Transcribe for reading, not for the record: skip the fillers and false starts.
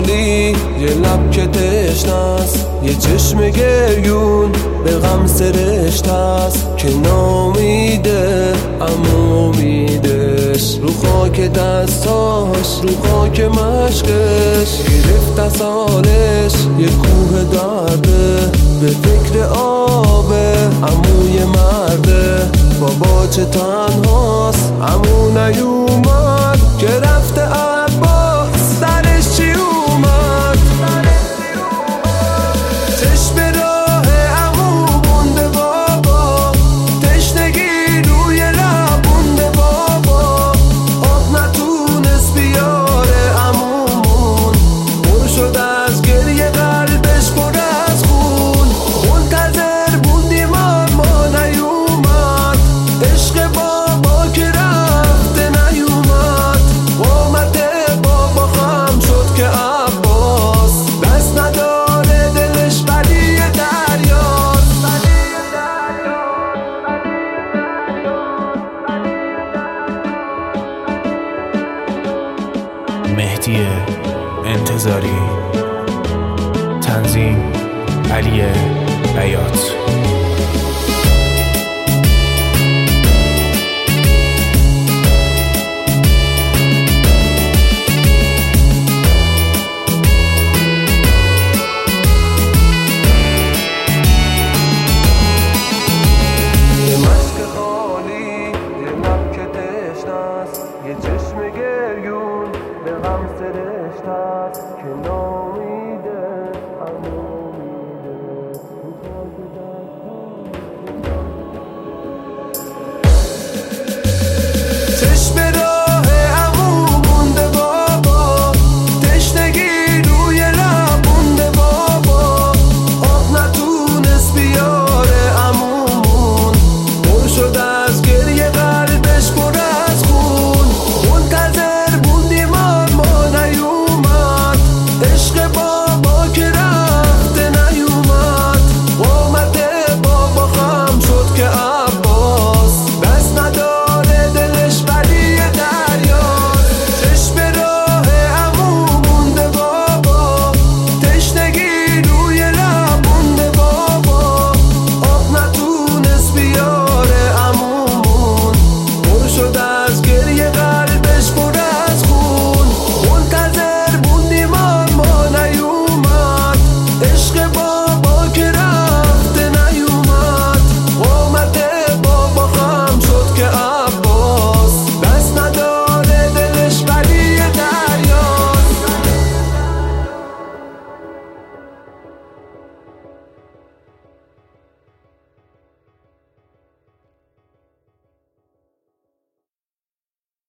سالی، یه لب که تشنست، یه چشم گریون به غم سرشتست که نامیده اما امیدش رو خاک دستاش، رو خاک مشکش گرفت از حالش. یه کوه درده به فکر آبه، عموی مرده بابا چه تنهاست، عمو نیومد که رفته عباس سرش چی اومد. چشم راه عمو بونده بابا، تشنگی روی لب بونده بابا، آب نتونست بیاره عمومون، پر شد از گریه قلبش پر از خون. منتظر بودیم اما نیومد، عشق بابا که رفته نیومد. قامت بابا خم شد که عباس دست نداره، دلش ولی دریاست. مهدی انتظاری، تنظیم علی بیات.